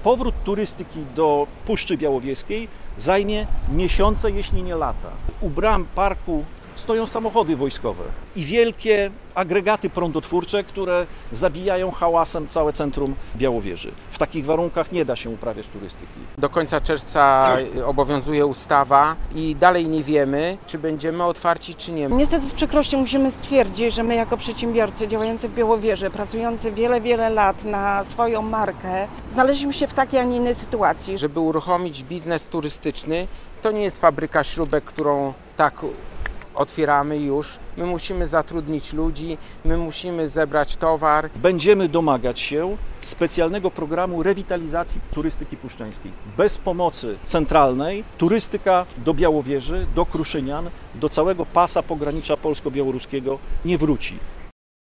powrót turystyki do Puszczy Białowieskiej zajmie miesiące, jeśli nie lata. U bram parku stoją samochody wojskowe i wielkie agregaty prądotwórcze, które zabijają hałasem całe centrum Białowieży. W takich warunkach nie da się uprawiać turystyki. Do końca czerwca obowiązuje ustawa i dalej nie wiemy, czy będziemy otwarci, czy nie. Niestety z przykrością musimy stwierdzić, że my jako przedsiębiorcy działający w Białowieży, pracujący wiele lat na swoją markę, znaleźliśmy się w takiej, a nie innej sytuacji. Żeby uruchomić biznes turystyczny, to nie jest fabryka śrubek, którą tak otwieramy już. My musimy zatrudnić ludzi, my musimy zebrać towar. Będziemy domagać się specjalnego programu rewitalizacji turystyki puszczańskiej. Bez pomocy centralnej turystyka do Białowieży, do Kruszynian, do całego pasa pogranicza polsko-białoruskiego nie wróci.